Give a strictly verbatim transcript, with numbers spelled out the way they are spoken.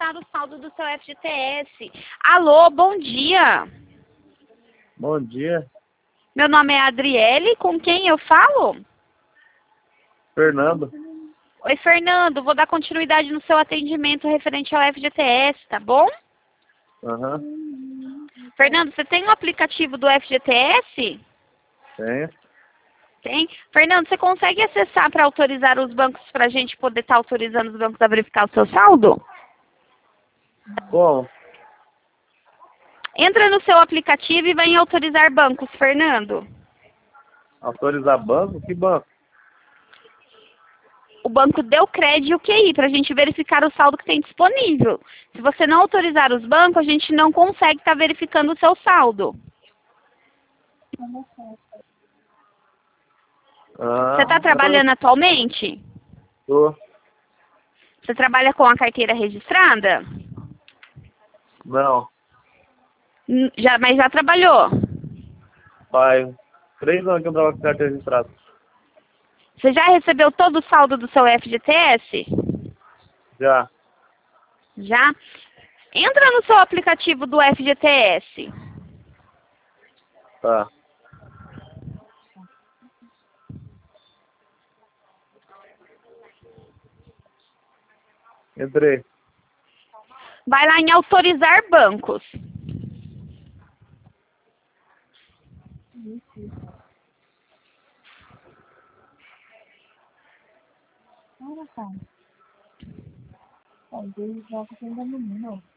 autorizar o saldo do seu F G T S. Alô, bom dia. Bom dia. Meu nome é Adriele, com quem eu falo? Fernando. Oi, Fernando, vou dar continuidade no seu atendimento referente ao F G T S, tá bom? Aham. Fernando, você tem o aplicativo do F G T S? Tem. Tem. Fernando, você consegue acessar para autorizar os bancos para a gente poder estar autorizando os bancos a verificar o seu saldo? Bom, Entra no seu aplicativo e vai em autorizar bancos, Fernando. autorizar banco? Que banco? O banco deu crédito e o Q I para a gente verificar o saldo que tem disponível. Se você não autorizar os bancos, a gente não consegue estar verificando o seu saldo. Ah, Você está trabalhando atualmente? tô. Você trabalha com a carteira registrada? Não. Hum, Já, mas já trabalhou? Pai, três anos que eu trabalho com carteira registrada. Você já recebeu todo o saldo do seu F G T S? Já. Já? Entra no seu aplicativo do F G T S. Tá. Entrei. Vai lá em autorizar bancos. Olha, cara. Ó, dois jogos ainda no não.